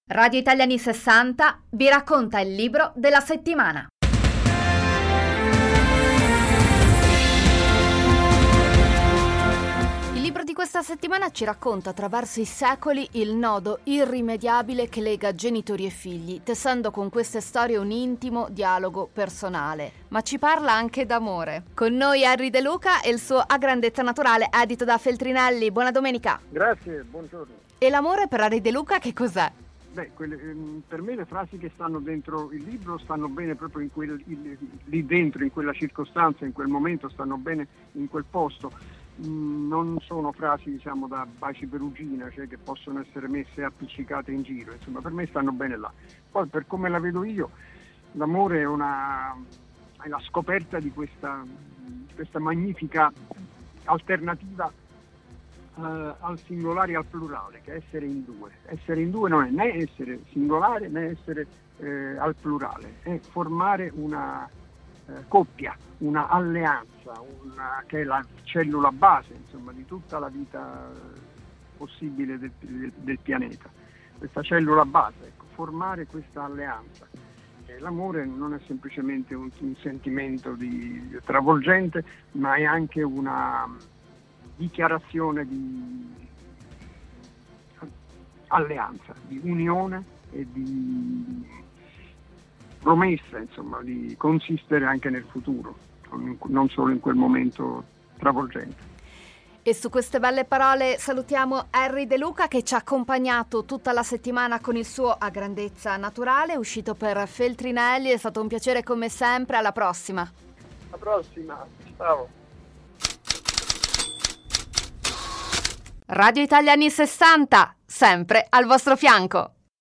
Radio Italiani 60 vi racconta il libro della settimana. Il libro di questa settimana ci racconta attraverso i secoli il nodo irrimediabile che lega genitori e figli, tessendo con queste storie un intimo dialogo personale. Ma ci parla anche d'amore. Con noi Henry De Luca e il suo A grandezza naturale, edito da Feltrinelli. Buona domenica. Grazie, buongiorno. E l'amore per Henry De Luca che cos'è? Per me le frasi che stanno dentro il libro stanno bene proprio lì dentro, in quella circostanza, in quel momento, stanno bene in quel posto. Non sono frasi da baci perugina, cioè che possono essere messe appiccicate in giro, insomma, per me stanno bene là. Poi, per come la vedo io, l'amore è la scoperta di questa magnifica alternativa al singolare e al plurale, che è essere in due. Essere in due non è né essere singolare né essere al plurale, è formare una coppia, una alleanza, che è la cellula base, insomma, di tutta la vita possibile del pianeta. Questa cellula base, formare questa alleanza. L'amore non è semplicemente un sentimento travolgente, ma è anche una dichiarazione di alleanza, di unione e di promessa, insomma, di consistere anche nel futuro, non solo in quel momento travolgente. E su queste belle parole salutiamo Henry De Luca, che ci ha accompagnato tutta la settimana con il suo A grandezza naturale, uscito per Feltrinelli. È stato un piacere come sempre, alla prossima. Alla prossima, ciao. Radio Italiani 60, sempre al vostro fianco.